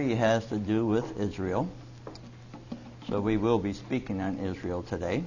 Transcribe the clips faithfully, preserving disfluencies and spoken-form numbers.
eighty-three has to do with Israel. So we will be speaking on Israel today.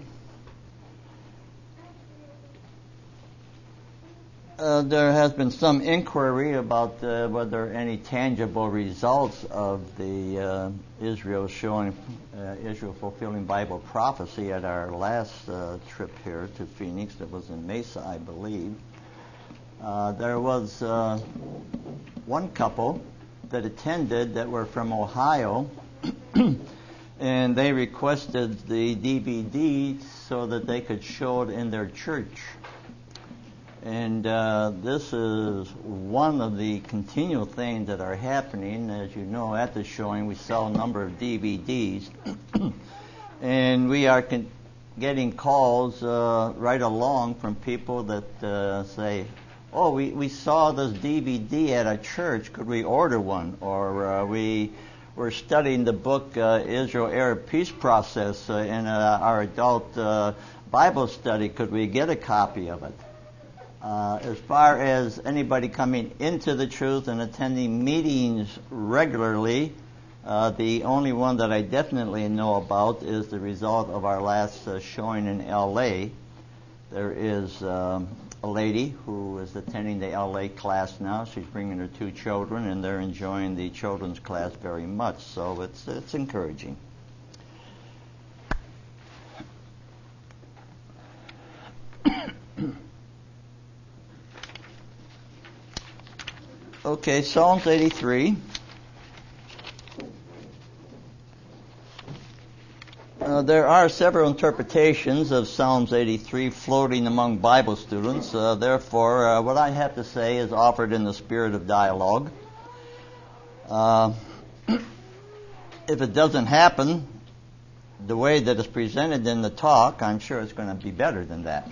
Uh, there has been some inquiry about uh, whether any tangible results of the uh, Israel showing uh, Israel fulfilling Bible prophecy at our last uh, trip here to Phoenix. That was in Mesa, I believe. Uh, there was uh, one couple that attended that were from Ohio, and they requested the D V D so that they could show it in their church. And uh, this is one of the continual things that are happening. As you know, at the showing, we sell a number of D V Ds. And we are con- getting calls uh, right along from people that uh, say, oh, we, we saw this D V D at a church. Could we order one? Or uh, we were studying the book uh, Israel-Arab Peace Process uh, in uh, our adult uh, Bible study. Could we get a copy of it? Uh, as far as anybody coming into the truth and attending meetings regularly, uh, the only one that I definitely know about is the result of our last uh, showing in L A. There is um, a lady who is attending the L A class now. She's bringing her two children, and they're enjoying the children's class very much. So it's it's encouraging. Okay, Psalms eighty-three. Uh, there are several interpretations of Psalms eighty-three floating among Bible students. Uh, therefore, uh, what I have to say is offered in the spirit of dialogue. Uh, if it doesn't happen the way that it's presented in the talk, I'm sure it's going to be better than that.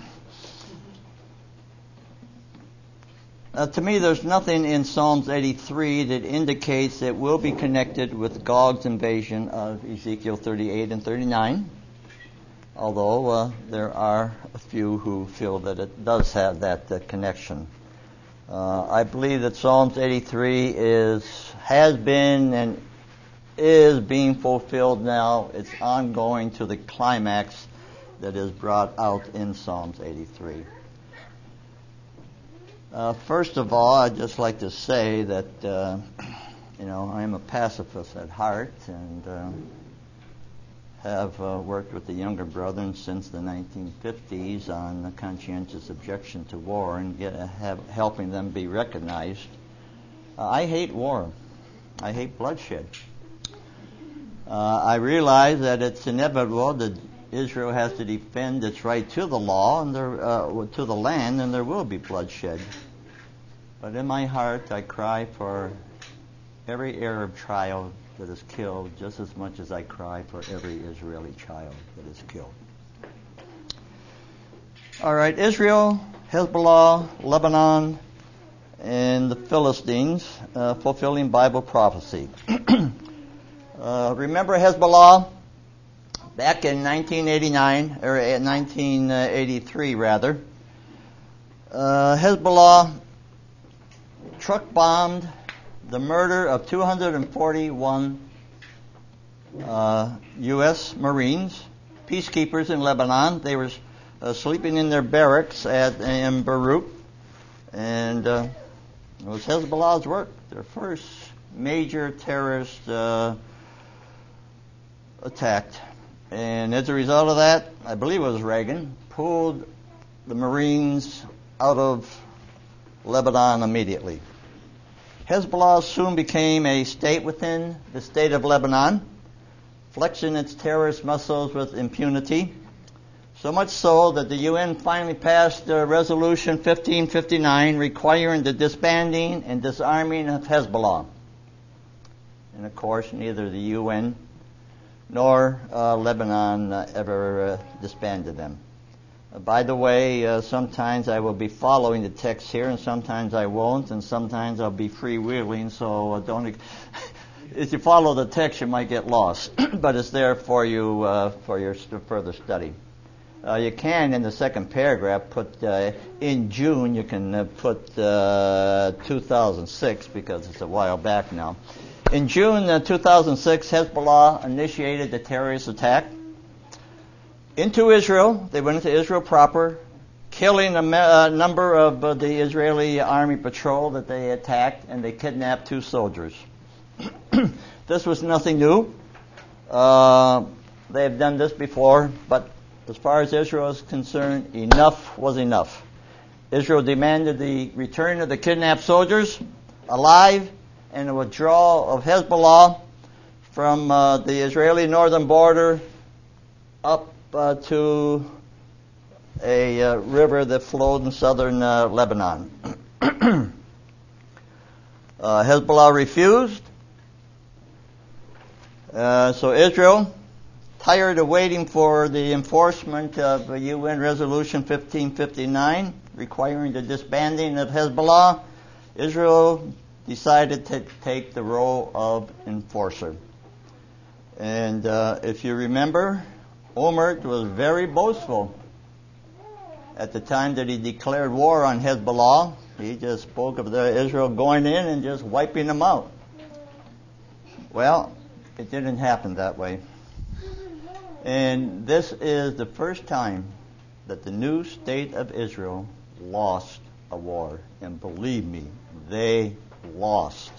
Uh, to me, there's nothing in Psalms eighty-three that indicates it will be connected with Gog's invasion of Ezekiel thirty-eight and thirty-nine, although uh, there are a few who feel that it does have that uh, connection. Uh, I believe that Psalms eighty-three is has been and is being fulfilled now. It's ongoing to the climax that is brought out in Psalms eighty-three. Uh, first of all, I'd just like to say that, uh, you know, I'm a pacifist at heart and uh, have uh, worked with the younger brethren since the nineteen fifties on the conscientious objection to war and get, uh, have, helping them be recognized. Uh, I hate war. I hate bloodshed. Uh, I realize that it's inevitable that Israel has to defend its right to the law and there, uh, to the land, and there will be bloodshed. But in my heart, I cry for every Arab child that is killed just as much as I cry for every Israeli child that is killed. All right, Israel, Hezbollah, Lebanon, and the Philistines uh, fulfilling Bible prophecy. uh, remember Hezbollah? Back in nineteen eighty-nine, or nineteen eighty-three rather, uh, Hezbollah truck bombed the murder of two hundred forty-one uh, U S Marines, peacekeepers in Lebanon. They were uh, sleeping in their barracks at in Beirut, and uh, it was Hezbollah's work, their first major terrorist uh, attack. And as a result of that, I believe it was Reagan, pulled the Marines out of Lebanon immediately. Hezbollah soon became a state within the state of Lebanon, flexing its terrorist muscles with impunity, so much so that the U N finally passed uh, Resolution fifteen fifty-nine requiring the disbanding and disarming of Hezbollah. And of course, neither the U N nor uh, Lebanon uh, ever uh, disbanded them. Uh, by the way, uh, sometimes I will be following the text here, and sometimes I won't, and sometimes I'll be freewheeling, so uh, don't... Ex- if you follow the text, you might get lost, but it's there for you uh, for your st- further study. Uh, you can, in the second paragraph, put, uh, in June, you can uh, put uh, two thousand six, because it's a while back now. In June uh, two thousand six, Hezbollah initiated the terrorist attack into Israel. They went into Israel proper, killing a ma- uh, number of uh, the Israeli army patrol that they attacked, and they kidnapped two soldiers. This was nothing new. Uh, they have done this before, but as far as Israel is concerned, enough was enough. Israel demanded the return of the kidnapped soldiers alive and a withdrawal of Hezbollah from uh, the Israeli northern border up uh, to a uh, river that flowed in southern uh, Lebanon. uh, Hezbollah refused. Uh, so Israel, tired of waiting for the enforcement of uh, U N Resolution fifteen fifty-nine requiring the disbanding of Hezbollah, Israel decided to take the role of enforcer. And uh, if you remember, Olmert was very boastful at the time that he declared war on Hezbollah. He just spoke of the Israel going in and just wiping them out. Well, it didn't happen that way. And this is the first time that the new state of Israel lost a war. And believe me, they lost.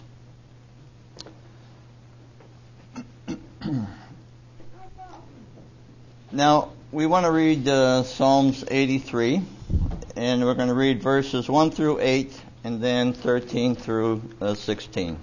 Now, we want to read uh, Psalms eighty-three, and we're going to read verses one through eight, and then thirteen through uh, sixteen.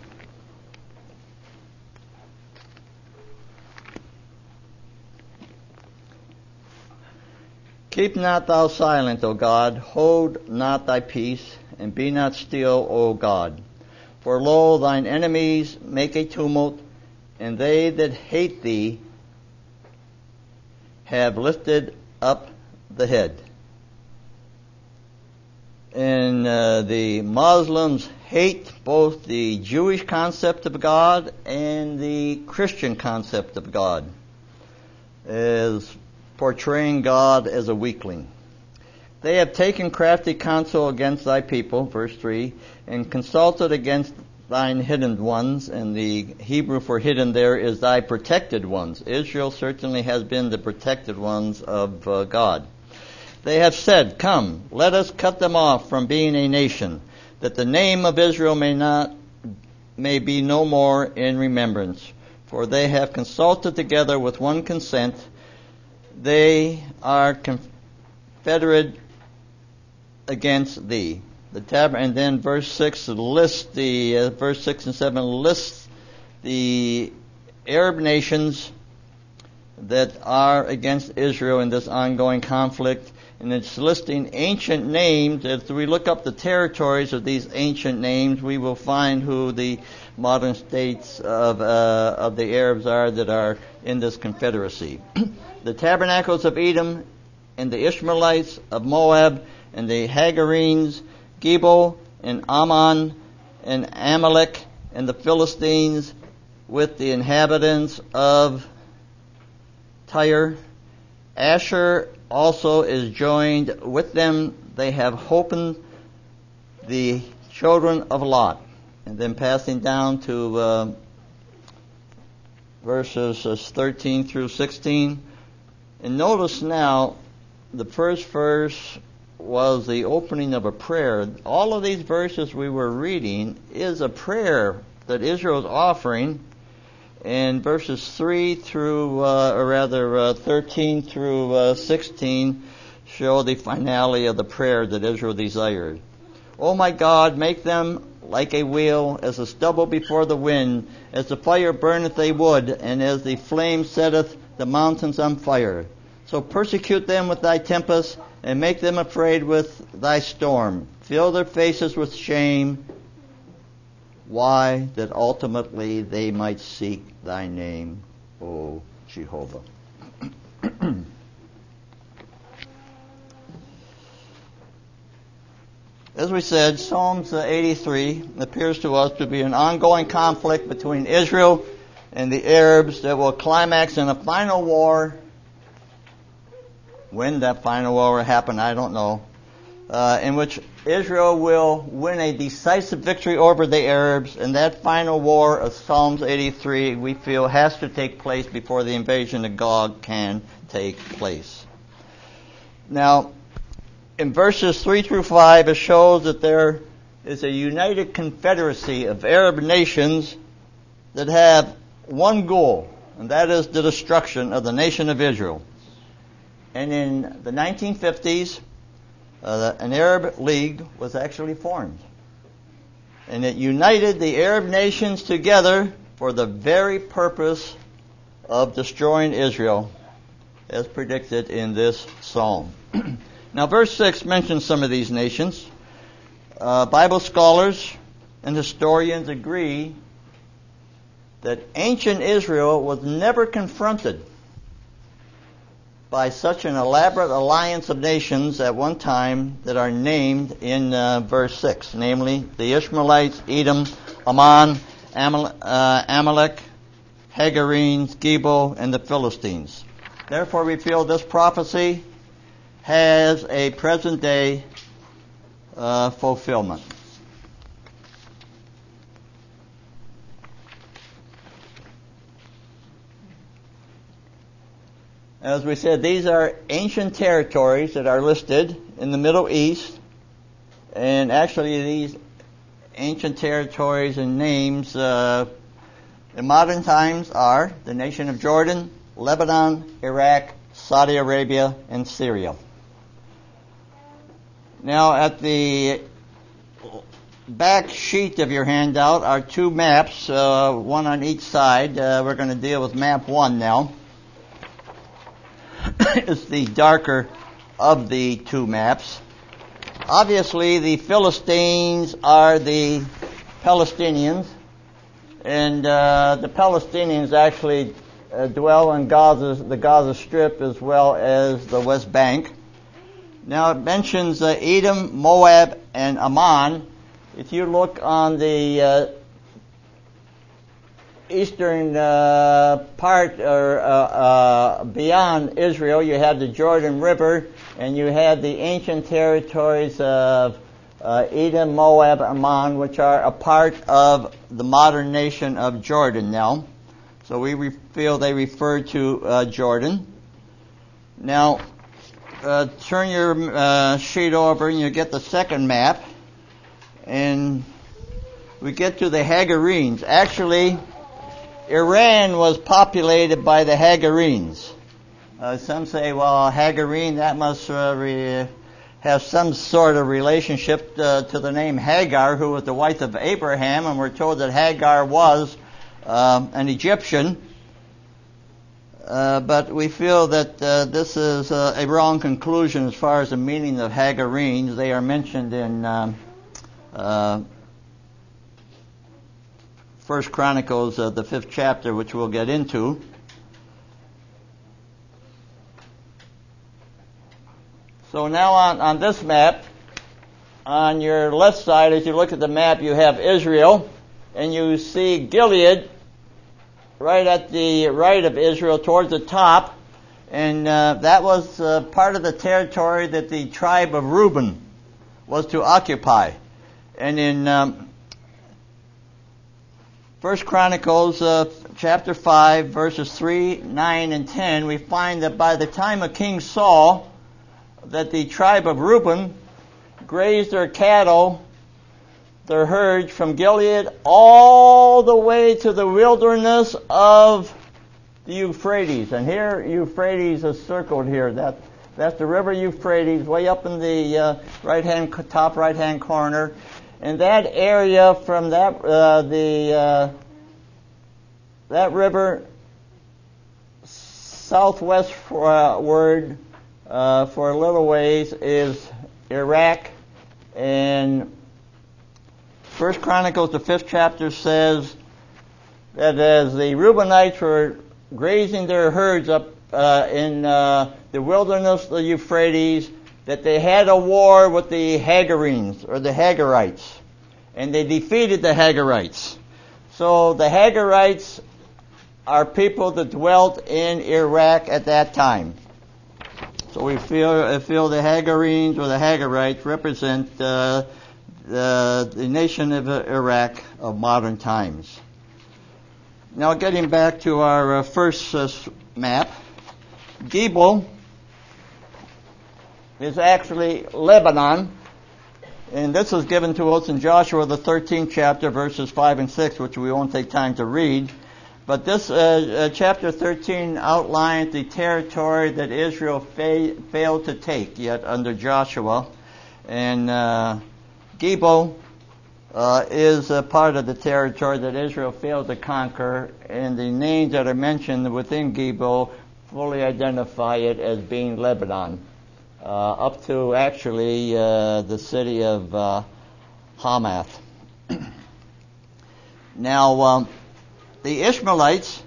Keep not thou silent, O God, hold not thy peace, and be not still, O God. For lo, thine enemies make a tumult, and they that hate thee have lifted up the head. And uh, the Muslims hate both the Jewish concept of God and the Christian concept of God, as portraying God as a weakling. They have taken crafty counsel against thy people, verse three, and consulted against thine hidden ones, and the Hebrew for hidden there is thy protected ones. Israel certainly has been the protected ones of uh, God. They have said, come, let us cut them off from being a nation, that the name of Israel may not may be no more in remembrance. For they have consulted together with one consent. They are confederate against thee. The tab, and then verse six lists the uh, verse six and seven lists the Arab nations that are against Israel in this ongoing conflict, and it's listing ancient names. As we look up the territories of these ancient names, we will find who the modern states of uh, of the Arabs are that are in this confederacy. The tabernacles of Edom, and the Ishmaelites of Moab, and the Hagarenes, Gebal, and Ammon, and Amalek, and the Philistines, with the inhabitants of Tyre. Asher also is joined with them. They have holpen the children of Lot. And then passing down to uh, verses uh, thirteen through sixteen. And notice now, the first verse was the opening of a prayer. All of these verses we were reading is a prayer that Israel is offering. And verses three through, uh, or rather uh, thirteen through uh, sixteen show the finale of the prayer that Israel desired. O my God, make them like a wheel, as the stubble before the wind, as the fire burneth a wood, and as the flame setteth the mountains on fire. So persecute them with thy tempest, and make them afraid with thy storm. Fill their faces with shame. Why? That ultimately they might seek thy name, O Jehovah. As we said, Psalms eighty-three appears to us to be an ongoing conflict between Israel and the Arabs that will climax in a final war. When that final war will happen, I don't know. uh, in which Israel will win a decisive victory over the Arabs, and that final war of Psalms eighty-three, we feel, has to take place before the invasion of Gog can take place. Now, in verses three through five, it shows that there is a united confederacy of Arab nations that have one goal, and that is the destruction of the nation of Israel. And in the nineteen fifties, uh, an Arab League was actually formed. And it united the Arab nations together for the very purpose of destroying Israel, as predicted in this psalm. Now, verse six mentions some of these nations. Uh, Bible scholars and historians agree that ancient Israel was never confronted by such an elaborate alliance of nations at one time that are named in uh, verse six, namely the Ishmaelites, Edom, Ammon, Amal- uh, Amalek, Hagarenes, Gebo, and the Philistines. Therefore, we feel this prophecy has a present-day uh, fulfillment. As we said, these are ancient territories that are listed in the Middle East, and actually these ancient territories and names uh, in modern times are the nation of Jordan, Lebanon, Iraq, Saudi Arabia, and Syria. Now, at the back sheet of your handout are two maps, uh, one on each side. Uh, we're going to deal with map one now. It's the darker of the two maps. Obviously, the Philistines are the Palestinians, and uh, the Palestinians actually uh, dwell in Gaza, the Gaza Strip, as well as the West Bank. Now, it mentions uh, Edom, Moab, and Ammon. If you look on the uh, eastern uh, part, or uh, uh, beyond Israel, you have the Jordan River, and you have the ancient territories of uh, Edom, Moab, Ammon, which are a part of the modern nation of Jordan now. So we re- feel they refer to uh, Jordan. Now, uh, turn your uh, sheet over and you get the second map, and we get to the Hagarenes. Actually, Iran was populated by the Hagarenes. Uh, some say, well, Hagarene, that must uh, re- have some sort of relationship uh, to the name Hagar, who was the wife of Abraham, and we're told that Hagar was um, an Egyptian. Uh, but we feel that uh, this is uh, a wrong conclusion as far as the meaning of Hagarenes. They are mentioned in um, uh, First Chronicles, uh, the fifth chapter, which we'll get into. So now on, on this map, on your left side, as you look at the map, you have Israel, and you see Gilead right at the right of Israel towards the top, and uh, that was uh, part of the territory that the tribe of Reuben was to occupy. And in um, First Chronicles uh, chapter five, verses three, nine, and ten, we find that by the time of King Saul, that the tribe of Reuben grazed their cattle, their herds, from Gilead all the way to the wilderness of the Euphrates. And here, Euphrates is circled here. That that's the river Euphrates, way up in the uh, right-hand top right-hand corner. And that area from that uh, the uh, that river southwestward uh, for a little ways is Iraq. And First Chronicles, the fifth chapter, says that as the Reubenites were grazing their herds up uh, in uh, the wilderness of the Euphrates, that they had a war with the Hagarenes, or the Hagarites, and they defeated the Hagarites. So the Hagarites are people that dwelt in Iraq at that time. So we feel, feel the Hagarenes or the Hagarites represent uh, the, the nation of Iraq of modern times. Now getting back to our uh, first uh, map, Gebal is actually Lebanon, and this was given to us in Joshua the thirteenth chapter, verses five and six, which we won't take time to read. But this uh, uh, chapter thirteen outlines the territory that Israel fa- failed to take yet under Joshua. And uh, Gebal uh, is a part of the territory that Israel failed to conquer, and the names that are mentioned within Gebal fully identify it as being Lebanon, uh, up to actually uh, the city of uh, Hamath. Now, um, the Ishmaelites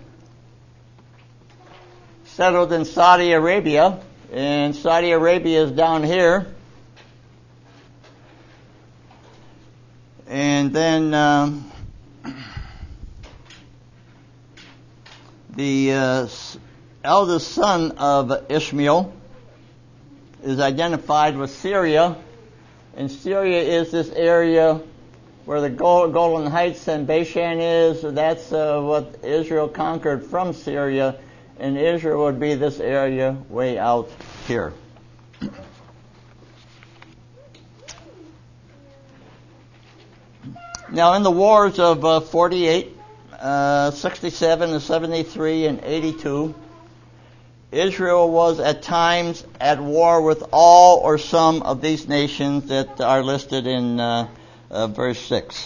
settled in Saudi Arabia, and Saudi Arabia is down here. And then um, the uh, eldest son of Ishmael is identified with Syria, and Syria is this area where the Golan Heights and Bashan is. That's uh, what Israel conquered from Syria, and Israel would be this area way out here. Now, in the wars of uh, forty-eight, uh, sixty-seven, and seventy-three, and eighty-two, Israel was at times at war with all or some of these nations that are listed in uh, uh, verse six.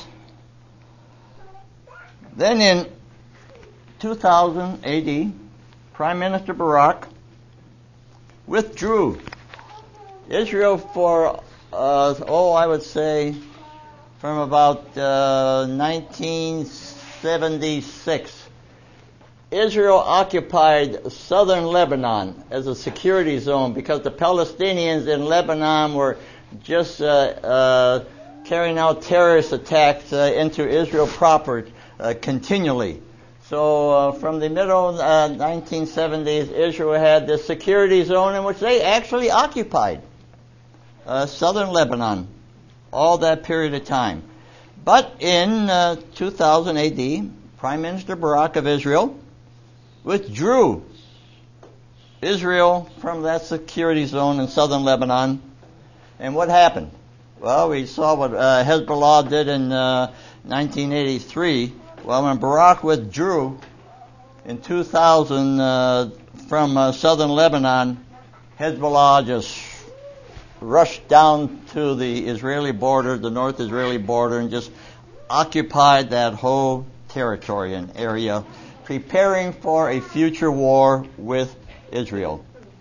Then in two thousand A D, Prime Minister Barak withdrew Israel for, uh, oh, I would say, from about uh, nineteen seventy-six. Israel occupied southern Lebanon as a security zone because the Palestinians in Lebanon were just uh, uh, carrying out terrorist attacks uh, into Israel proper uh, continually. So uh, from the middle uh, nineteen seventies, Israel had this security zone in which they actually occupied uh, southern Lebanon all that period of time. But in uh, two thousand A D, Prime Minister Barak of Israel withdrew Israel from that security zone in southern Lebanon. And what happened? Well, we saw what uh, Hezbollah did in uh, nineteen eighty-three. Well, when Barak withdrew in two thousand uh, from uh, southern Lebanon, Hezbollah just rushed down to the Israeli border, the North Israeli border, and just occupied that whole territory and area, preparing for a future war with Israel.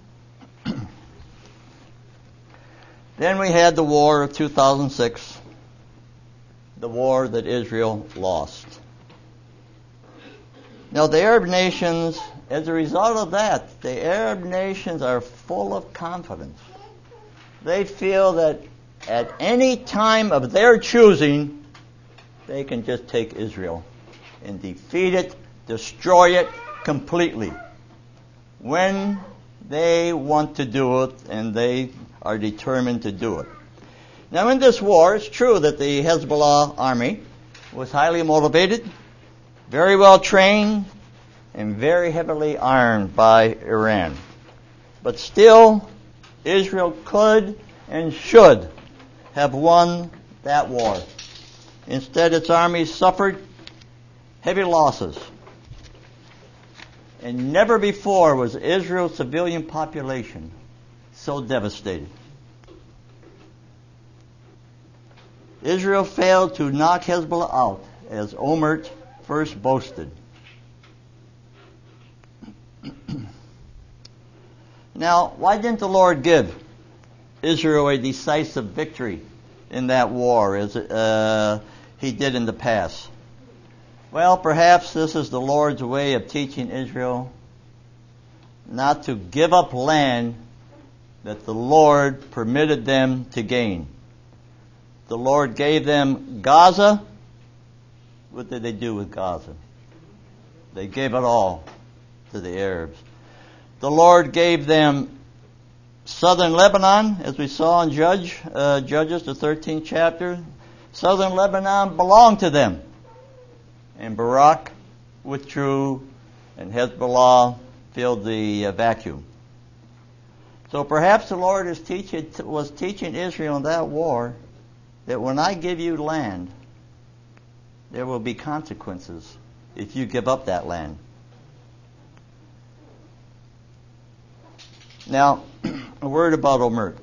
Then we had the war of two thousand six, the war that Israel lost. Now the Arab nations, as a result of that, the Arab nations are full of confidence. They feel that at any time of their choosing, they can just take Israel and defeat it, destroy it completely when they want to do it, and they are determined to do it. Now in this war, it's true that the Hezbollah army was highly motivated, very well trained, and very heavily armed by Iran. But still, Israel could and should have won that war. Instead, its army suffered heavy losses. And never before was Israel's civilian population so devastated. Israel failed to knock Hezbollah out, as Omert first boasted. Now, why didn't the Lord give Israel a decisive victory in that war as uh, he did in the past? Well, perhaps this is the Lord's way of teaching Israel not to give up land that the Lord permitted them to gain. The Lord gave them Gaza. What did they do with Gaza? They gave it all to the Arabs. The Lord gave them southern Lebanon, as we saw in Judge, uh, Judges, the thirteenth chapter, southern Lebanon belonged to them. And Barak withdrew, and Hezbollah filled the uh, vacuum. So perhaps the Lord is teaching, was teaching Israel in that war that when I give you land, there will be consequences if you give up that land. Now, a word about Omert.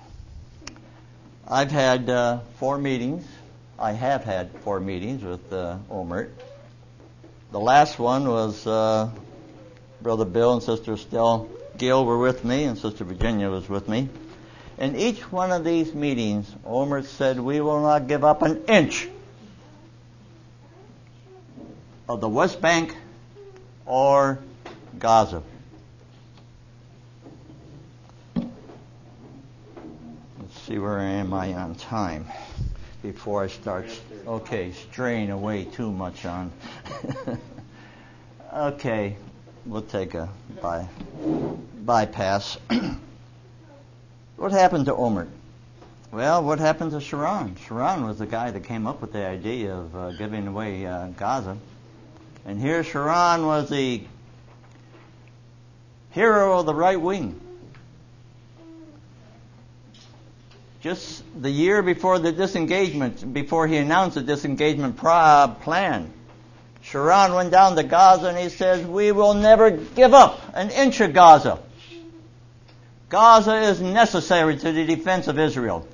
I've had uh, four meetings. I have had four meetings with uh, Omert. The last one was uh, Brother Bill and Sister Estelle Gill were with me, and Sister Virginia was with me. In each one of these meetings, Omert said, we will not give up an inch of the West Bank or Gaza. Let's see, where am I on time before I start, okay, straying away too much on. Okay, we'll take a by, bypass. What happened to Omert? Well, what happened to Sharon? Sharon was the guy that came up with the idea of uh, giving away uh, Gaza. And here Sharon was the hero of the right wing. Just the year before the disengagement, before he announced the disengagement pro- plan, Sharon went down to Gaza and he says, we will never give up an inch of Gaza. Gaza is necessary to the defense of Israel.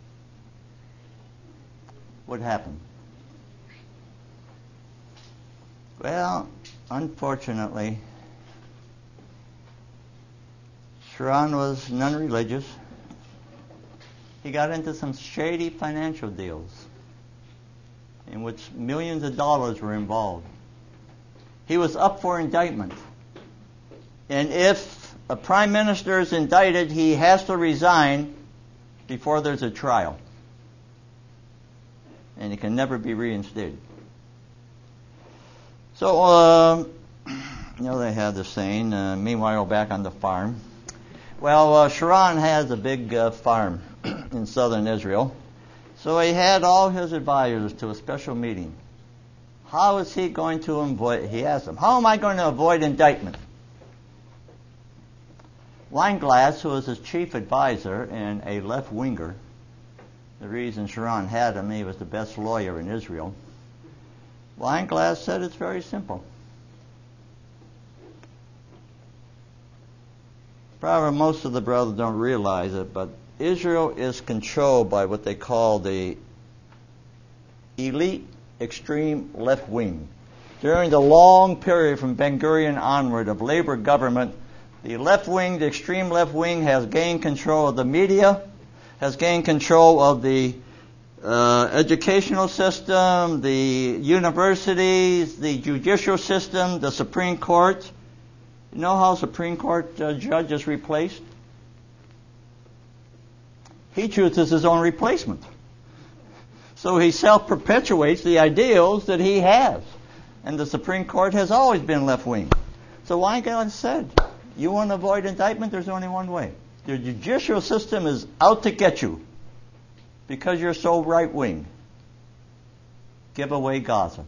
What happened? Well, unfortunately, Sharon was non-religious. He got into some shady financial deals in which millions of dollars were involved. He was up for indictment. And if a prime minister is indicted, he has to resign before there's a trial. And he can never be reinstated. So, uh, you know, they have the saying, uh, meanwhile back on the farm. Well, uh, Sharon has a big uh, farm in southern Israel. So he had all his advisors to a special meeting. How is he going to avoid, he asked them, how am I going to avoid indictment? Weinglass, who was his chief advisor and a left-winger, the reason Sharon had him, he was the best lawyer in Israel. Weinglass said it's very simple. Probably most of the brothers don't realize it, but Israel is controlled by what they call the elite extreme left wing. During the long period from Ben Gurion onward of labor government, the left wing, the extreme left wing, has gained control of the media, has gained control of the uh, educational system, the universities, the judicial system, the Supreme Court. You know how Supreme Court uh, judge is replaced? He chooses his own replacement. So he self-perpetuates the ideals that he has. And the Supreme Court has always been left-wing. So Weinglass said, you want to avoid indictment, there's only one way. The judicial system is out to get you because you're so right-wing. Give away Gaza.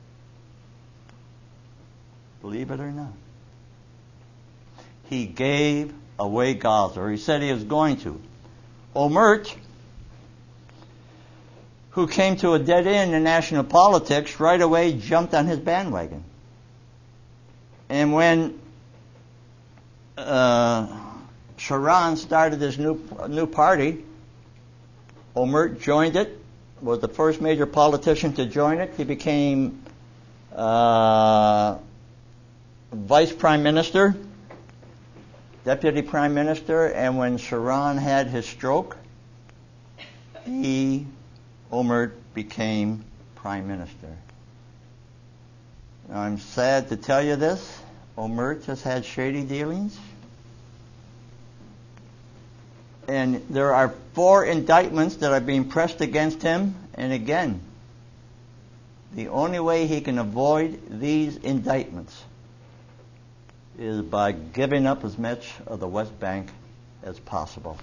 Believe it or not. He gave away Gaza, or he said he was going to. Omert, who came to a dead end in national politics, right away jumped on his bandwagon. And when uh, Sharon started this new new party, Omert joined it, was the first major politician to join it. He became uh, vice prime minister, deputy prime minister, and when Sharon had his stroke, he, Omert, became prime minister. Now, I'm sad to tell you this. Omert has had shady dealings. And there are four indictments that are being pressed against him. And again, the only way he can avoid these indictments is by giving up as much of the West Bank as possible.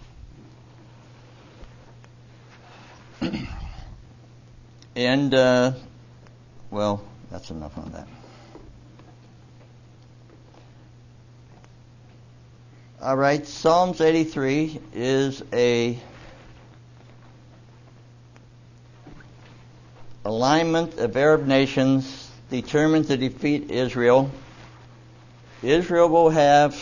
And, uh, well, that's enough on that. All right, Psalms eighty-three is a alignment of Arab nations determined to defeat Israel. Israel will have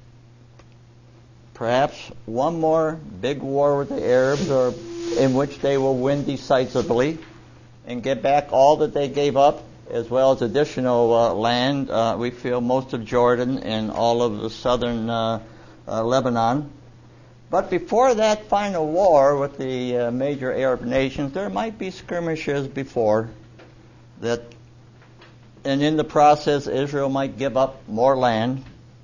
perhaps one more big war with the Arabs, or in which they will win decisively and get back all that they gave up, as well as additional uh, land. Uh, we feel most of Jordan and all of the southern uh, uh, Lebanon. But before that final war with the uh, major Arab nations, there might be skirmishes before that, and in the process, Israel might give up more land,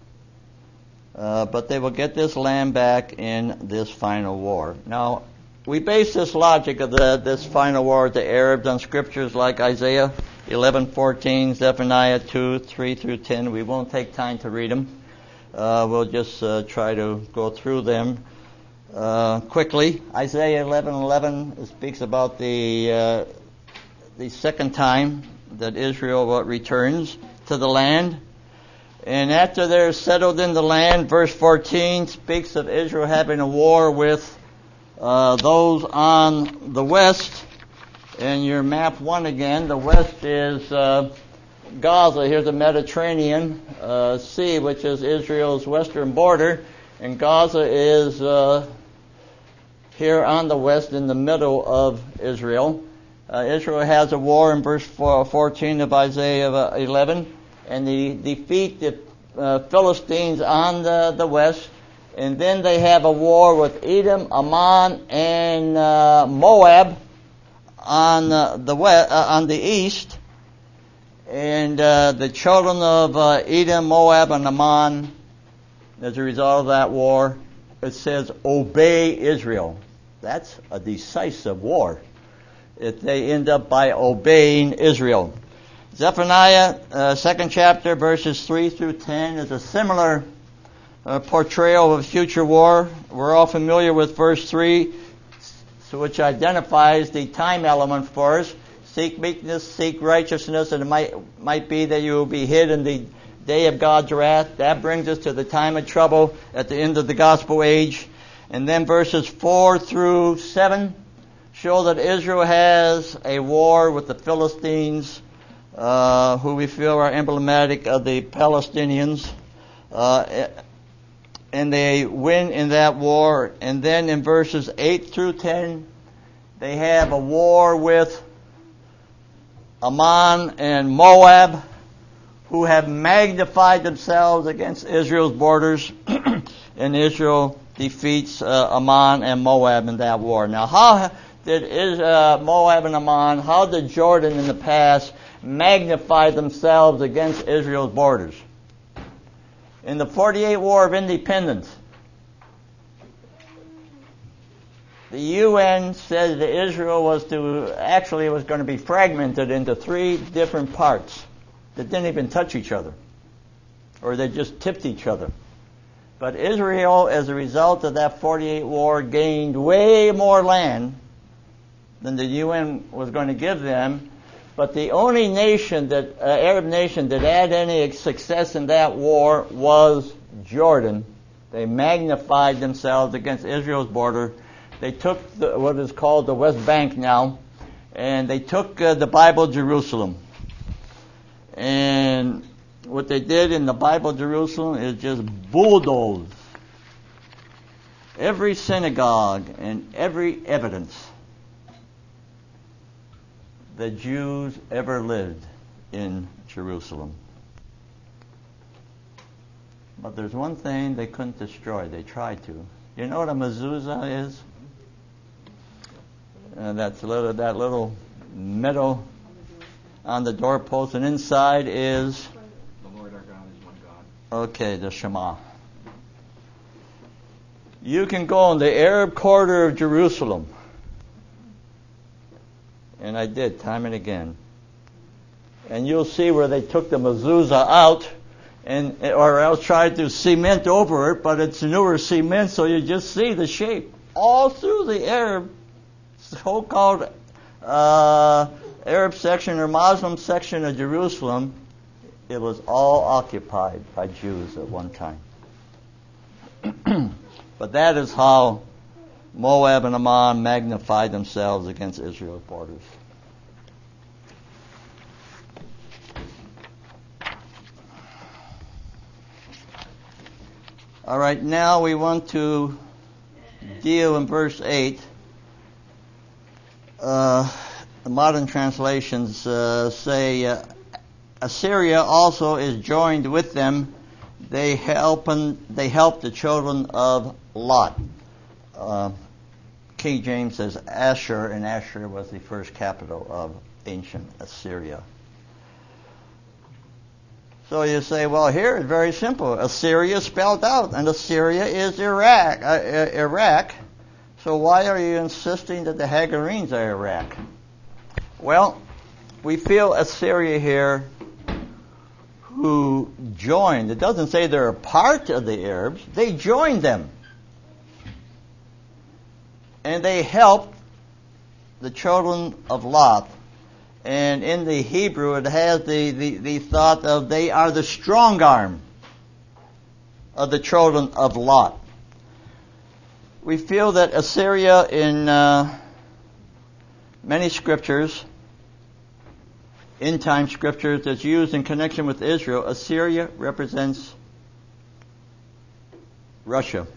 uh, but they will get this land back in this final war. Now, we base this logic of the, this final war with the Arabs on scriptures like Isaiah eleven fourteen, Zephaniah two three through ten. We won't take time to read them. Uh, we'll just uh, try to go through them uh, quickly. Isaiah eleven eleven speaks about the uh, the second time that Israel returns to the land. And after they're settled in the land, verse fourteen speaks of Israel having a war with uh, those on the west. And your map one again, the west is uh, Gaza. Here's the Mediterranean uh, Sea, which is Israel's western border. And Gaza is uh, here on the west in the middle of Israel. Uh, Israel has a war in verse fourteen of Isaiah eleven, and they defeat the uh, Philistines on the, the west, and then they have a war with Edom, Ammon, and uh, Moab on uh, the west, uh, on the east, and uh, the children of uh, Edom, Moab, and Ammon, as a result of that war, it says, obey Israel. That's a decisive war, if they end up by obeying Israel. Zephaniah, uh, second chapter, verses three through ten, is a similar uh, portrayal of a future war. We're all familiar with verse three, so which identifies the time element for us. Seek meekness, seek righteousness, and it might, might be that you will be hid in the day of God's wrath. That brings us to the time of trouble at the end of the gospel age. And then verses four through seven show that Israel has a war with the Philistines, uh, who we feel are emblematic of the Palestinians. Uh, and they win in that war. And then in verses eight through ten, they have a war with Ammon and Moab, who have magnified themselves against Israel's borders, and Israel defeats uh, Ammon and Moab in that war. Now, how did is, uh, Moab and Ammon, how did Jordan in the past magnify themselves against Israel's borders? In the forty-eight War of Independence, the U N said that Israel was to, actually it was going to be fragmented into three different parts that didn't even touch each other, or they just tipped each other. But Israel, as a result of that forty-eight war, gained way more land than the U N was going to give them. But the only nation that, uh, Arab nation that had any success in that war was Jordan. They magnified themselves against Israel's border. They took the, what is called the West Bank now, and they took uh, the Bible Jerusalem. And what they did in the Bible Jerusalem is just bulldoze every synagogue and every evidence the Jews ever lived in Jerusalem. But there's one thing they couldn't destroy. They tried to. You know what a mezuzah is? Uh, that's a little, that little metal on the doorpost, and inside is the Lord our God is one God. Okay, the Shema. You can go in the Arab quarter of Jerusalem, and I did time and again, and you'll see where they took the mezuzah out, and or else try to cement over it, but it's newer cement, so you just see the shape all through the Arab, so-called uh, Arab section or Muslim section of Jerusalem. It was all occupied by Jews at one time. But that is how Moab and Ammon magnified themselves against Israel's borders. All right, now we want to deal in verse eight. Uh, the modern translations uh, say, uh, Assyria also is joined with them. They help, they help the children of Lot. Uh, King James says Ashur, and Ashur was the first capital of ancient Assyria. So you say, well, here it's very simple. Assyria spelled out, and Assyria is Iraq. Uh, Iraq. So why are you insisting that the Hagarenes are Iraq? Well, we feel Assyria here who joined. It doesn't say they're a part of the Arabs. They joined them. And they helped the children of Lot. And in the Hebrew, it has the, the, the thought of they are the strong arm of the children of Lot. We feel that Assyria in uh, many scriptures, end-time scriptures that's used in connection with Israel, Assyria represents Russia.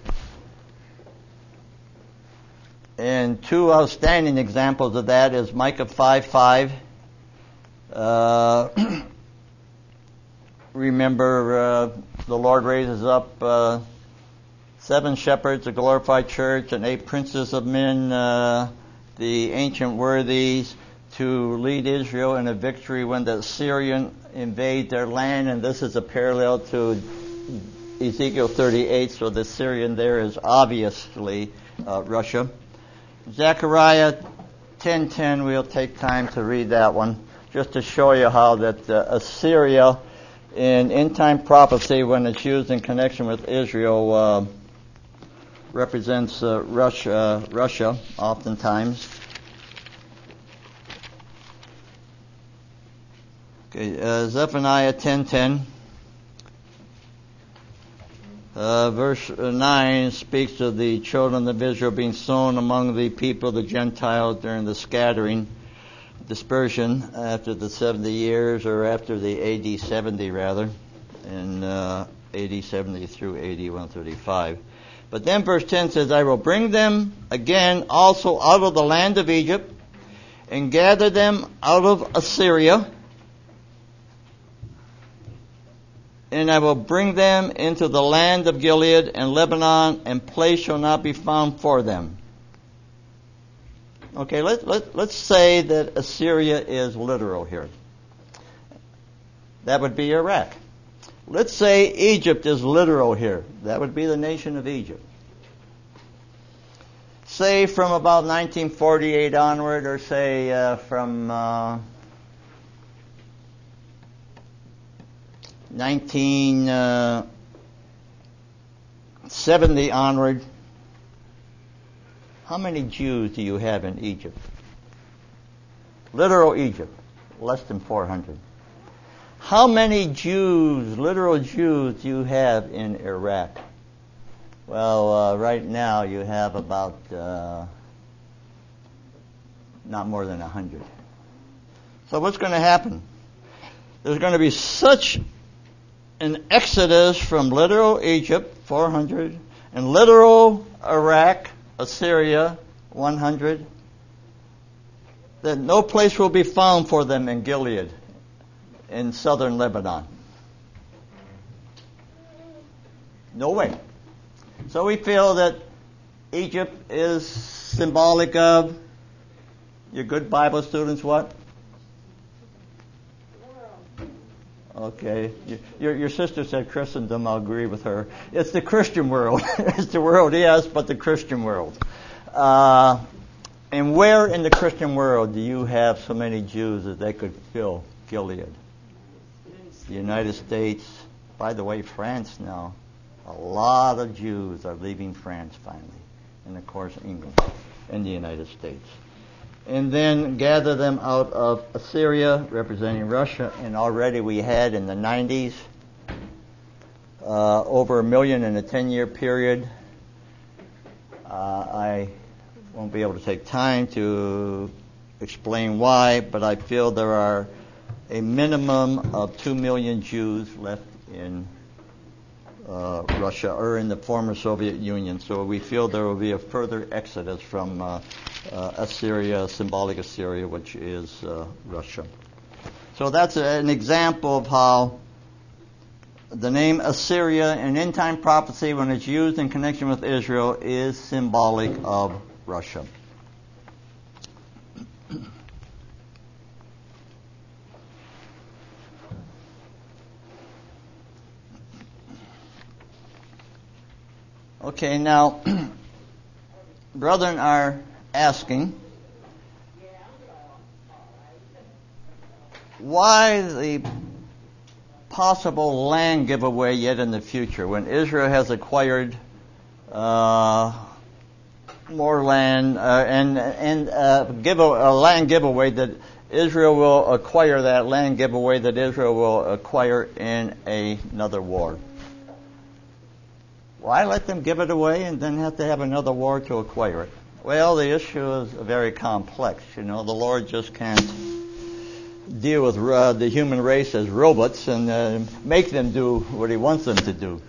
And two outstanding examples of that is Micah five five. Uh, remember, uh, the Lord raises up uh, seven shepherds, a glorified church, and eight princes of men, uh, the ancient worthies, to lead Israel in a victory when the Assyrian invade their land. And this is a parallel to Ezekiel thirty-eight, so the Syrian there is obviously uh, Russia. Zechariah ten ten, we'll take time to read that one, just to show you how that uh, Assyria, in end-time prophecy, when it's used in connection with Israel, uh, represents uh, Russia, Russia, oftentimes. Okay, uh, Zephaniah ten ten. Uh, verse nine speaks of the children of Israel being sown among the people of the Gentiles during the scattering, dispersion after the seventy years, or after the A D seventy rather, in uh, A D seventy through A D one thirty-five. But then verse ten says, I will bring them again also out of the land of Egypt, and gather them out of Assyria, and I will bring them into the land of Gilead and Lebanon, and place shall not be found for them. Okay, let, let, let's say that Assyria is literal here. That would be Iraq. Let's say Egypt is literal here. That would be the nation of Egypt. Say from about nineteen forty-eight onward, or say uh, from uh, nineteen seventy onward, how many Jews do you have in Egypt? Literal Egypt, less than four hundred. How many Jews, literal Jews, do you have in Iraq? Well, uh, right now you have about uh, not more than one hundred. So what's going to happen? There's going to be such an exodus from literal Egypt, four hundred, and literal Iraq, Assyria, one hundred, that no place will be found for them in Gilead, in southern Lebanon. No way. So we feel that Egypt is symbolic of, your good Bible students, what? Okay. Your, your sister said Christendom. I'll agree with her. It's the Christian world. It's the world, yes, but the Christian world. Uh, and where in the Christian world do you have so many Jews that they could fill Gilead? The United States, By the way, France now, a lot of Jews are leaving France finally, and of course England and the United States. And then gather them out of Assyria, representing Russia, and already we had in the nineties uh, over a million in a ten-year period. Uh, I won't be able to take time to explain why, but I feel there are a minimum of two million Jews left in uh, Russia or in the former Soviet Union. So we feel there will be a further exodus from uh, uh, Assyria, symbolic Assyria, which is uh, Russia. So that's a, an example of how the name Assyria in end-time prophecy, when it's used in connection with Israel, is symbolic of Russia. Okay, now, brethren are asking, why the possible land giveaway yet in the future when Israel has acquired uh, more land uh, and and uh, give a, a land giveaway that Israel will acquire that land giveaway that Israel will acquire in a, another war. Why let them give it away and then have to have another war to acquire it? Well, the issue is very complex. You know, the Lord just can't deal with uh, the human race as robots and uh, make them do what He wants them to do.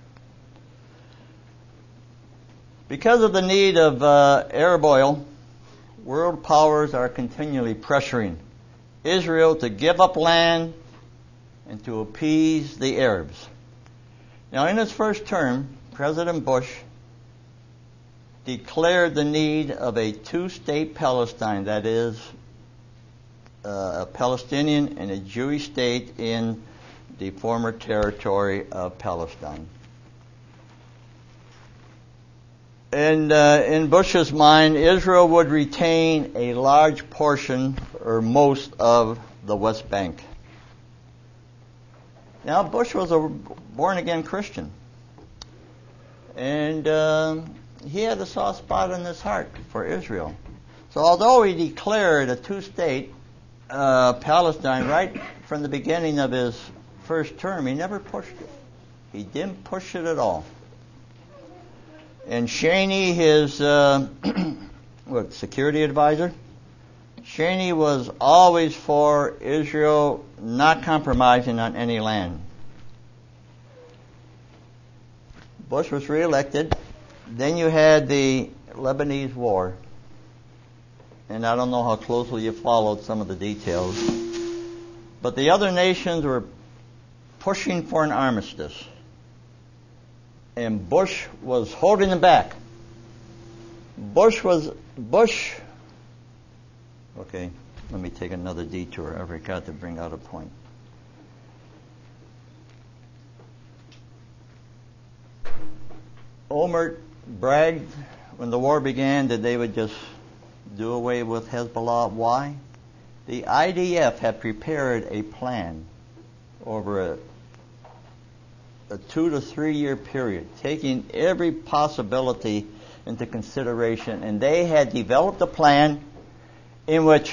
Because of the need of uh, Arab oil, world powers are continually pressuring Israel to give up land and to appease the Arabs. Now, in his first term, President Bush declared the need of a two-state Palestine, that is, uh, a Palestinian and a Jewish state in the former territory of Palestine. And uh, in Bush's mind, Israel would retain a large portion or most of the West Bank. Now, Bush was a born-again Christian. And uh, he had a soft spot in his heart for Israel. So although he declared a two-state uh, Palestine right from the beginning of his first term, he never pushed it. He didn't push it at all. And Cheney, his uh, what, security advisor, Cheney was always for Israel not compromising on any land. Bush was reelected. Then you had the Lebanese War. And I don't know how closely you followed some of the details. But the other nations were pushing for an armistice. And Bush was holding them back. Bush was, Bush, okay, let me take another detour. I forgot to bring out a point. Olmert bragged when the war began that they would just do away with Hezbollah. Why? The I D F had prepared a plan over a, a two to three year period, taking every possibility into consideration, and they had developed a plan in which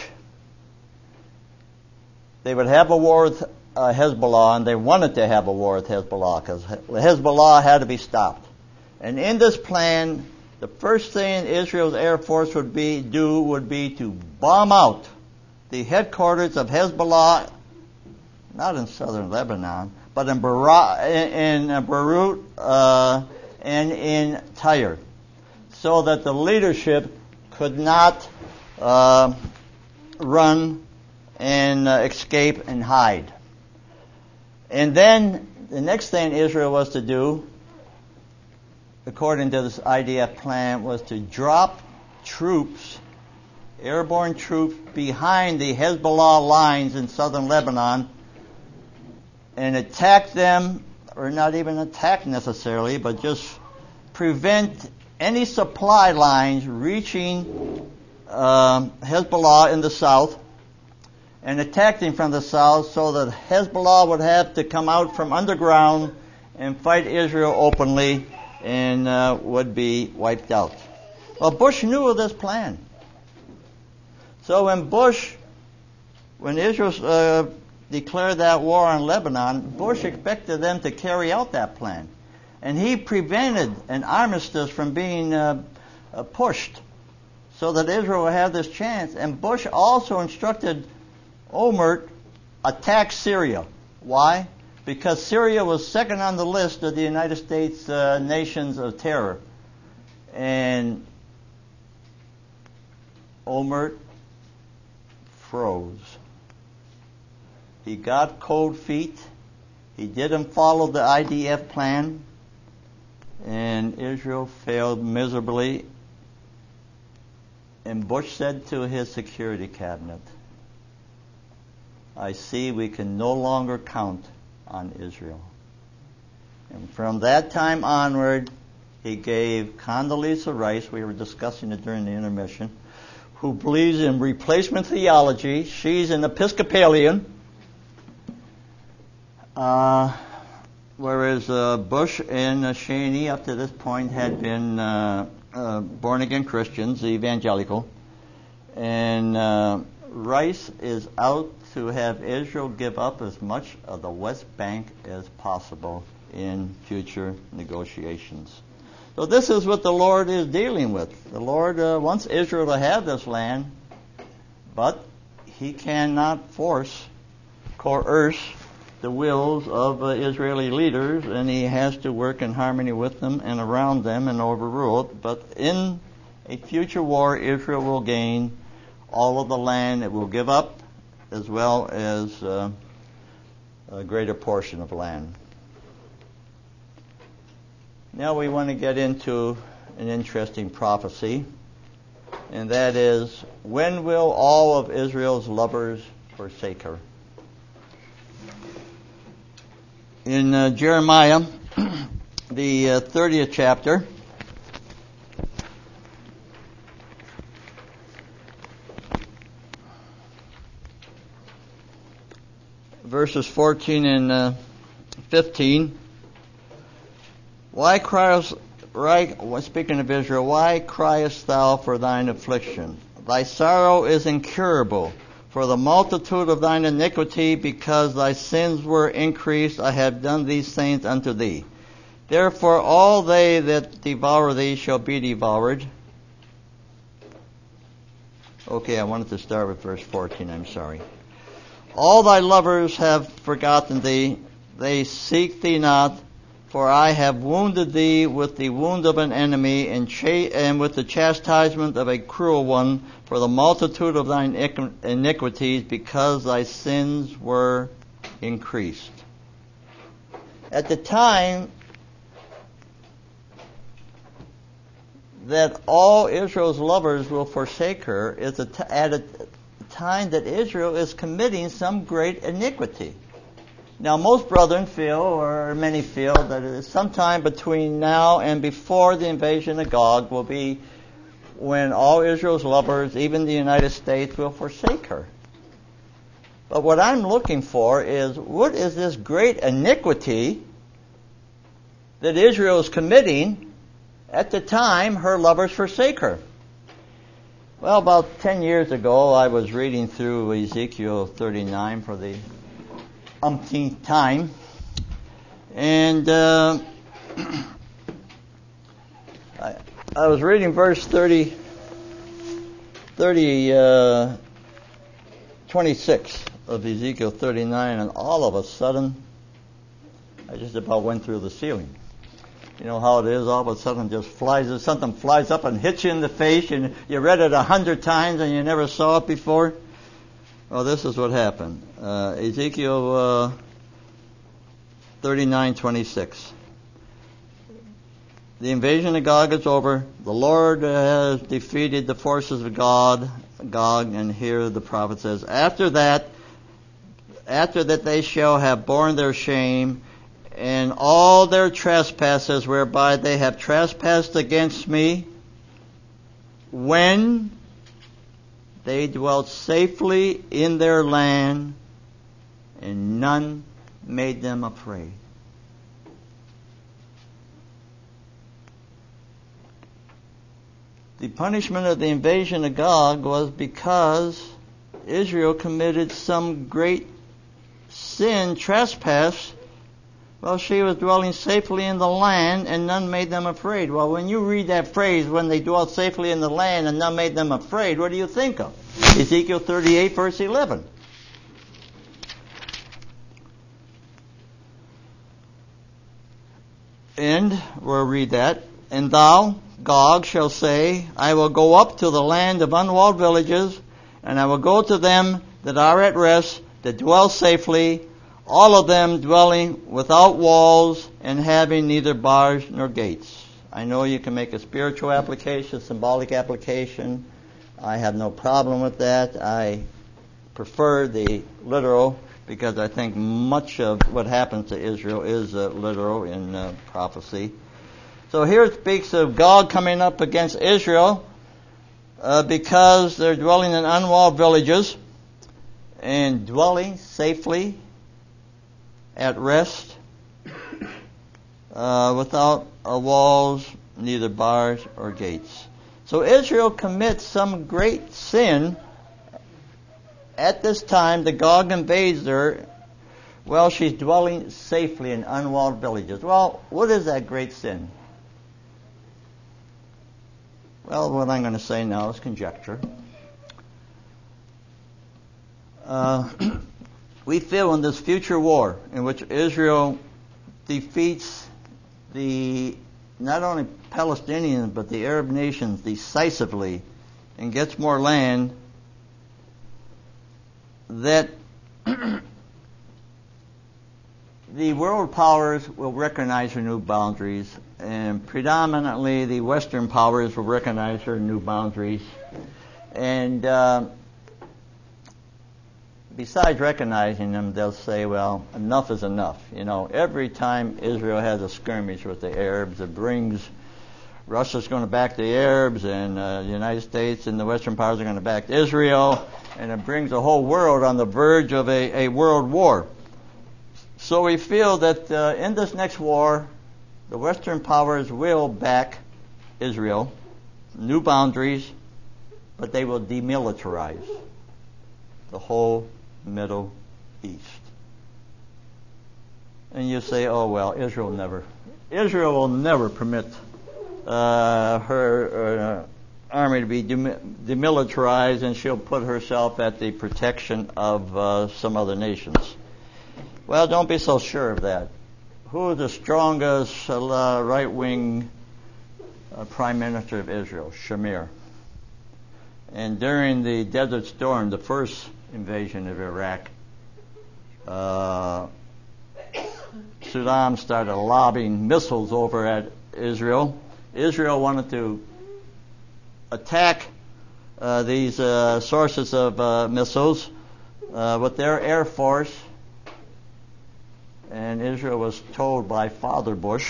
they would have a war with uh, Hezbollah, and they wanted to have a war with Hezbollah because Hezbollah had to be stopped. And in this plan, the first thing Israel's Air Force would be do would be to bomb out the headquarters of Hezbollah, not in southern Lebanon, but in, Beirut, in, in Beirut uh, and in Tyre, so that the leadership could not uh, run and uh, escape and hide. And then the next thing Israel was to do, according to this I D F plan, was to drop troops, airborne troops, behind the Hezbollah lines in southern Lebanon and attack them, or not even attack necessarily, but just prevent any supply lines reaching um, Hezbollah in the south, and attacked him from the south, so that Hezbollah would have to come out from underground and fight Israel openly, and uh, would be wiped out. Well, Bush knew of this plan. So when Bush, when Israel uh, declared that war on Lebanon, Bush expected them to carry out that plan. And he prevented an armistice from being uh, uh, pushed so that Israel would have this chance. And Bush also instructed Olmert attack Syria. Why? Because Syria was second on the list of the United States uh, nations of terror. And Olmert froze. He got cold feet. He didn't follow the I D F plan. And Israel failed miserably. And Bush said to his security cabinet, I see we can no longer count on Israel. And from that time onward, he gave Condoleezza Rice, we were discussing it during the intermission, who believes in replacement theology. She's an Episcopalian. Uh, whereas uh, Bush and uh, Cheney up to this point had been uh, uh, born-again Christians, evangelical. And uh, Rice is out to have Israel give up as much of the West Bank as possible in future negotiations. So this is what the Lord is dealing with. The Lord uh, wants Israel to have this land, but He cannot force, coerce the wills of uh, Israeli leaders, and He has to work in harmony with them and around them and overrule it. But in a future war, Israel will gain all of the land it will give up, as well as uh, a greater portion of land. Now we want to get into an interesting prophecy, and that is, when will all of Israel's lovers forsake her? In uh, Jeremiah, the uh, thirtieth chapter, verses fourteen and uh, fifteen. Why criest, right, speaking of Israel, why criest thou for thine affliction? Thy sorrow is incurable. For the multitude of thine iniquity, because thy sins were increased, I have done these things unto thee. Therefore all they that devour thee shall be devoured. Okay, I wanted to start with verse fourteen, I'm sorry. All thy lovers have forgotten thee, they seek thee not, for I have wounded thee with the wound of an enemy, and, cha- and with the chastisement of a cruel one, for the multitude of thine iniquities, because thy sins were increased. At the time that all Israel's lovers will forsake her is a t- at a time that Israel is committing some great iniquity. Now, most brethren feel, or many feel, that it is sometime between now and before the invasion of Gog will be when all Israel's lovers, even the United States, will forsake her. But what I'm looking for is, what is this great iniquity that Israel is committing at the time her lovers forsake her? Well, about ten years ago, I was reading through Ezekiel thirty-nine for the umpteenth time, and uh, I, I was reading verse thirty, thirty, uh, twenty-six of Ezekiel thirty-nine, and all of a sudden, I just about went through the ceiling. You know how it is, all of a sudden just flies, something flies up and hits you in the face, and you read it a hundred times and you never saw it before. Well, this is what happened. Uh, Ezekiel uh, thirty-nine twenty-six. The invasion of Gog is over. The Lord has defeated the forces of God, Gog, and here the prophet says, After that, after that they shall have borne their shame, and all their trespasses whereby they have trespassed against me, when They dwelt safely in their land, and none made them afraid. The punishment of the invasion of Gog was because Israel committed some great sin, trespass, while she was dwelling safely in the land, and none made them afraid. Well, when you read that phrase, when they dwelt safely in the land and none made them afraid, what do you think of? Ezekiel thirty-eight, verse eleven. And we'll read that. And thou, Gog, shall say, I will go up to the land of unwalled villages, and I will go to them that are at rest, that dwell safely, all of them dwelling without walls and having neither bars nor gates. I know you can make a spiritual application, symbolic application. I have no problem with that. I prefer the literal because I think much of what happens to Israel is uh, literal in uh, prophecy. So here it speaks of God coming up against Israel uh, because they're dwelling in unwalled villages and dwelling safely at rest, uh, without uh, walls, neither bars or gates. So Israel commits some great sin at this time. The Gog invades her. Well, she's dwelling safely in unwalled villages. Well, what is that great sin? Well, what I'm going to say now is conjecture. Uh, we feel in this future war in which Israel defeats the not only Palestinians but the Arab nations decisively and gets more land, that the world powers will recognize her new boundaries, and predominantly the Western powers will recognize her new boundaries. And uh, besides recognizing them, they'll say, well, enough is enough. You know, every time Israel has a skirmish with the Arabs, it brings Russia's going to back the Arabs, and uh, the United States and the Western powers are going to back Israel, and it brings the whole world on the verge of a, a world war. So we feel that uh, in this next war, the Western powers will back Israel, new boundaries, but they will demilitarize the whole Middle East. And you say, oh, well, Israel never, Israel will never permit uh, her uh, army to be demilitarized, and she'll put herself at the protection of uh, some other nations. Well, don't be so sure of that. Who is the strongest uh, right-wing uh, prime minister of Israel? Shamir. And during the Desert Storm, the first invasion of Iraq, uh, Saddam started lobbing missiles over at Israel. Israel wanted to attack uh, these uh, sources of uh, missiles uh, with their air force. And Israel was told by Father Bush,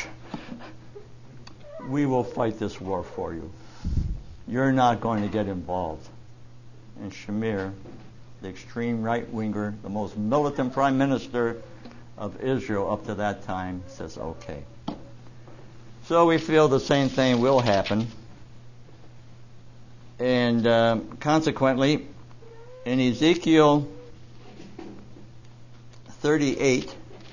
we will fight this war for you. You're not going to get involved. And Shamir, the extreme right-winger, the most militant prime minister of Israel up to that time, says, okay. So we feel the same thing will happen. And um, consequently, in Ezekiel thirty-eight,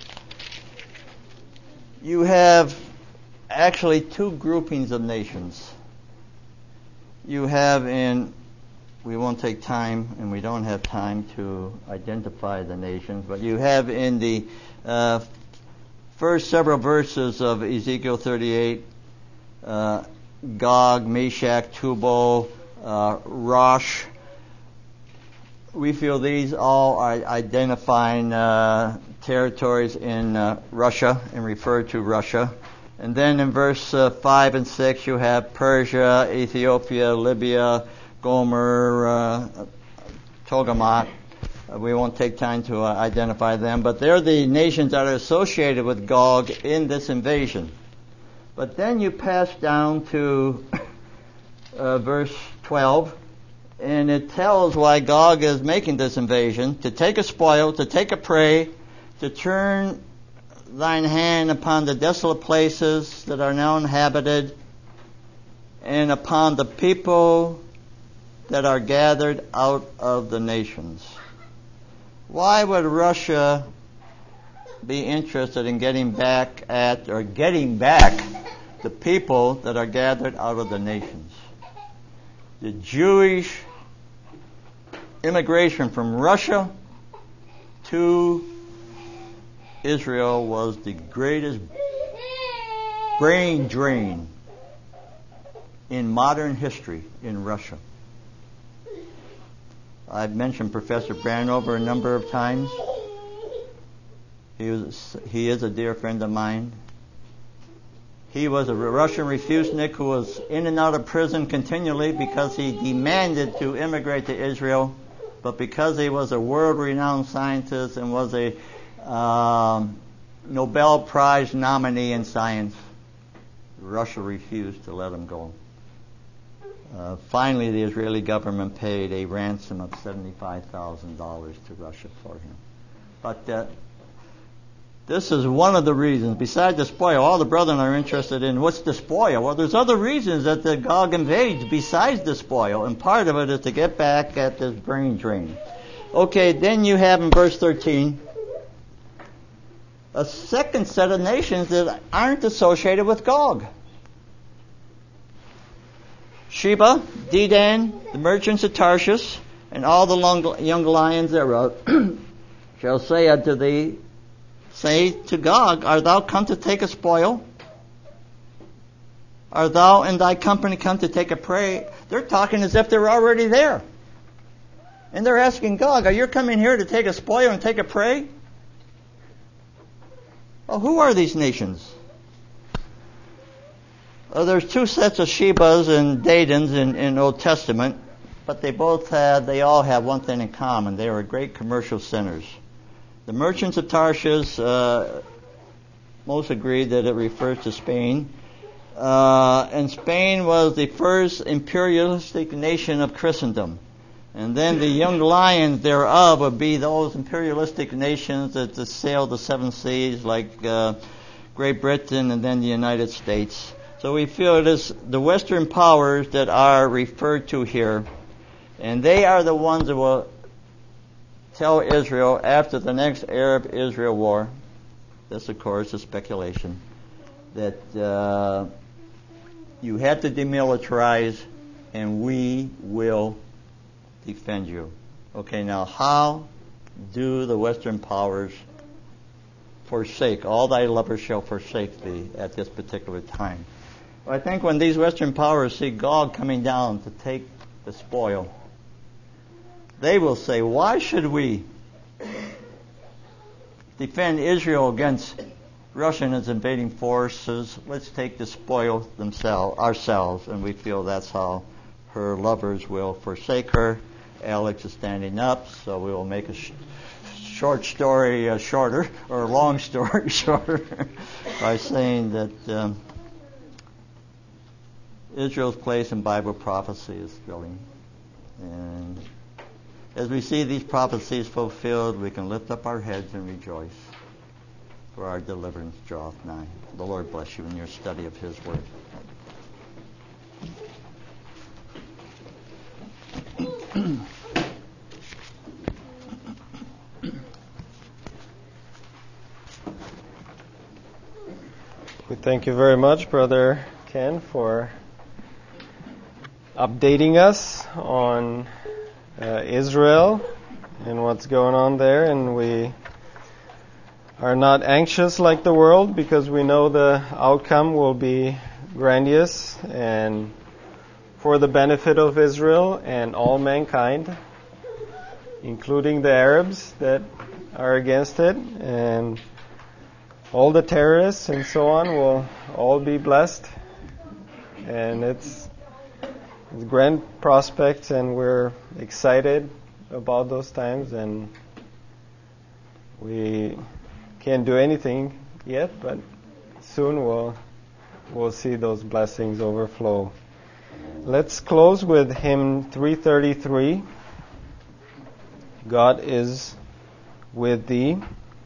you have actually two groupings of nations. You have in, we won't take time, and we don't have time to identify the nations, but you have in the uh, first several verses of Ezekiel thirty-eight, uh, Gog, Meshach, Tubal, uh, Rosh. We feel these all are identifying uh, territories in uh, Russia and refer to Russia. And then in verse uh, five and six you have Persia, Ethiopia, Libya, Gomer, uh, Togarmah. Uh, we won't take time to uh, identify them, but they're the nations that are associated with Gog in this invasion. But then you pass down to uh, verse twelve, And it tells why Gog is making this invasion, to take a spoil, to take a prey, to turn thine hand upon the desolate places that are now inhabited, and upon the people that are gathered out of the nations. Why would Russia be interested in getting back at, or getting back the people that are gathered out of the nations? The Jewish immigration from Russia to Israel was the greatest brain drain in modern history in Russia. I've mentioned Professor Branover a number of times. He was, he is a dear friend of mine. He was a Russian refusenik who was in and out of prison continually because he demanded to immigrate to Israel, but because he was a world-renowned scientist and was a um, Nobel Prize nominee in science, Russia refused to let him go. Uh, finally, the Israeli government paid a ransom of seventy-five thousand dollars to Russia for him. But uh, this is one of the reasons. Besides the spoil, all the brethren are interested in what's the spoil. Well, there's other reasons that the Gog invades besides the spoil, and part of it is to get back at this brain drain. Okay, then you have in verse thirteen a second set of nations that aren't associated with Gog. Sheba, Dedan, the merchants of Tarshish, and all the long, young lions thereof shall say unto thee, say to Gog, art thou come to take a spoil? Art thou and thy company come to take a prey? They're talking as if they're already there. And they're asking Gog, are you coming here to take a spoil and take a prey? Well, who are these nations? Uh, there's two sets of Shebas and Dadans in, in Old Testament, but they both had, they all have one thing in common. They were great commercial centers. The merchants of Tarshish, uh, most agree that it refers to Spain. Uh, and Spain was the first imperialistic nation of Christendom. And then the young lions thereof would be those imperialistic nations that, that sailed the seven seas, like uh, Great Britain and then the United States. So we feel it is the Western powers that are referred to here, and they are the ones that will tell Israel after the next Arab-Israel war, this of course is speculation, that uh, you have to demilitarize and we will defend you. Okay, now how do the Western powers forsake? All thy lovers shall forsake thee at this particular time. Well, I think when these Western powers see Gog coming down to take the spoil, they will say, why should we defend Israel against Russia and its invading forces? Let's take the spoil themselves, ourselves. And we feel that's how her lovers will forsake her. Alex is standing up, so we will make a sh- short story uh, shorter, or a long story shorter, by saying that um, Israel's place in Bible prophecy is filling. And as we see these prophecies fulfilled, we can lift up our heads and rejoice, for our deliverance draweth nigh. The Lord bless you in your study of His Word. We thank you very much, Brother Ken, for updating us on uh, Israel and what's going on there. And we are not anxious like the world, because we know the outcome will be grandiose and for the benefit of Israel and all mankind, including the Arabs that are against it, and all the terrorists and so on will all be blessed. And it's, it's grand prospects, and we're excited about those times, and we can't do anything yet, but soon we'll we'll see those blessings overflow. Let's close with hymn three thirty-three. God is with thee.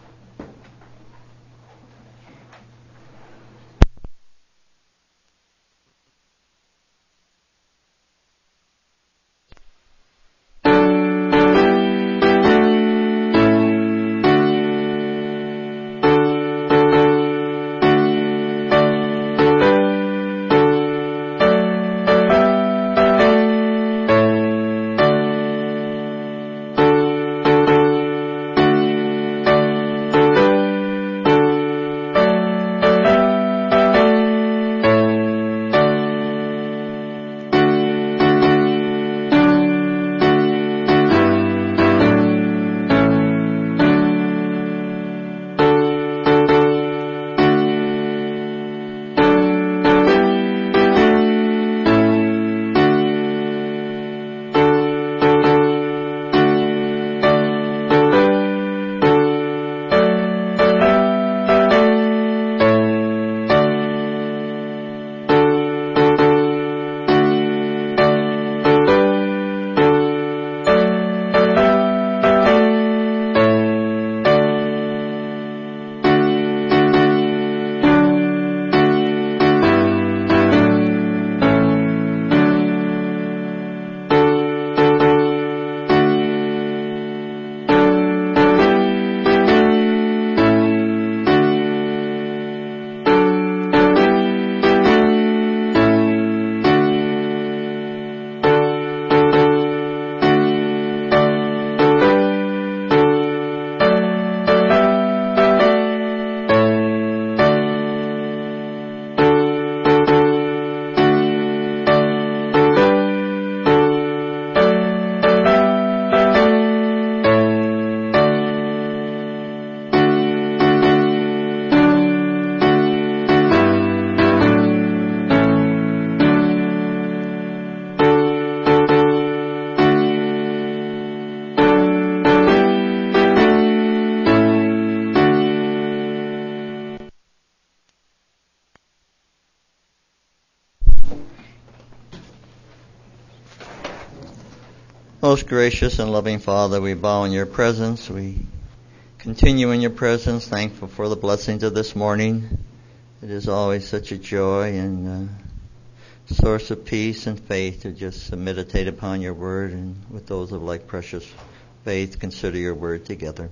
Most gracious and loving Father, we bow in your presence. We continue in your presence, thankful for the blessings of this morning. It is always such a joy and uh, source of peace and faith to just meditate upon your word, and with those of like precious faith, consider your word together.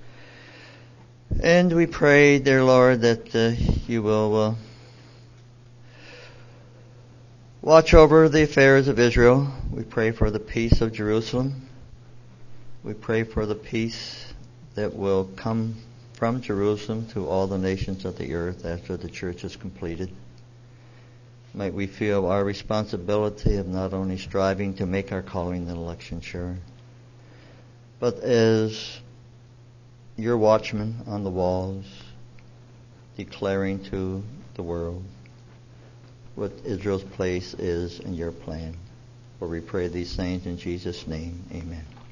And we pray, dear Lord, that uh, you will uh, watch over the affairs of Israel. We pray for the peace of Jerusalem. We pray for the peace that will come from Jerusalem to all the nations of the earth after the church is completed. Might we feel our responsibility of not only striving to make our calling and election sure, but as your watchmen on the walls, declaring to the world what Israel's place is in your plan. For we pray these things in Jesus' name. Amen.